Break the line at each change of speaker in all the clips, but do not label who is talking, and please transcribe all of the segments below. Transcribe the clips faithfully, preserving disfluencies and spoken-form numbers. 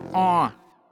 О.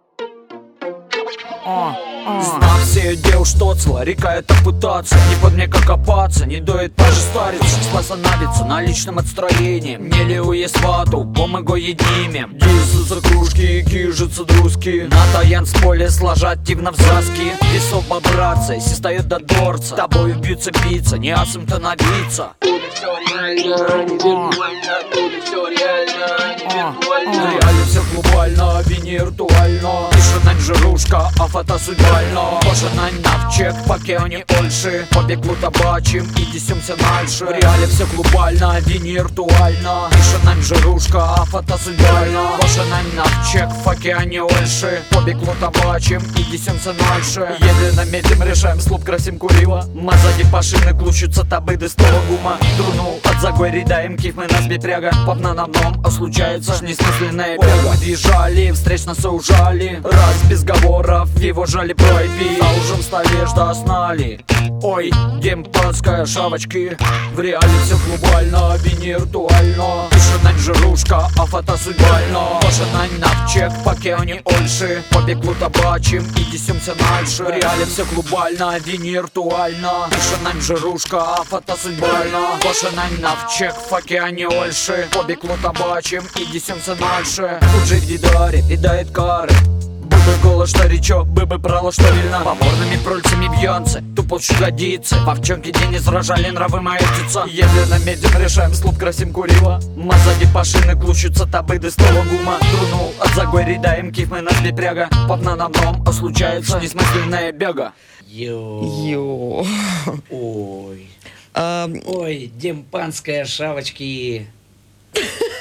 О. Знав все дел, что цела река это пытаться. Не под мне как копаться, не доит даже стариться. Остановиться на личном отстроении. Мне ли уесвату, помого еднимем. Дисутся кружки, кижутся друзки. На таянс поле сложат тивно в заски. Весов бобраться, си стает до дворца. Тобой бьются биться, не асом становиться. Тут все реально, не виртуально. Тут все реально, не виртуально. Реально все глобально, не виртуально. Пишет жирушка, а фото судьбально. Пошанань навчек, поки они ольши. Побеглу табачим и десемся дальше. В реале все глобально, не виртуально. Пишет жирушка, а фото судьбально. Пошанань навчек, поки они ольши. Побеглу табачим и десемся дальше. Едем медим, решаем слуп, красим курила. Мазади пашины глушатся табы до стола гума. Труну от загой даем киф, мы нас бепряга. Попна на дном, а случается ж несмысленная бега. Мы движали, встреч нас ужали. Раз без говоров, его жали пройти. На ужин столе жда знали. Ой, демпанская шавочки. В реале все глобально, не виртуально. Пишет жирушка, а фото судьбально. Пошанань навчек, поки они ольши. Побеглу табачим и десемся дальше. В реале все глобально, не виртуально. Пишет жирушка, а фото судьбально. Пошанань навчек, поки они ольши. Побеглу табачим и десемся дальше. Тут же в дидоре видает кары. Быбы голос, что речок, быбы прало, что вильна. Поборными прольцами бьется, тупо годится. Повчонки день изражали, нравы мои птица. Если на медим решаем слуп, красим курила. Мазади пашины глушатся табы до стола гума. Труну от загой ридаем киф, мы нас бепряга. Попна на дном, а случается несмысленная бега.
Йо.
Йо.
Ой.
А,
Ой, демпанская шавочки.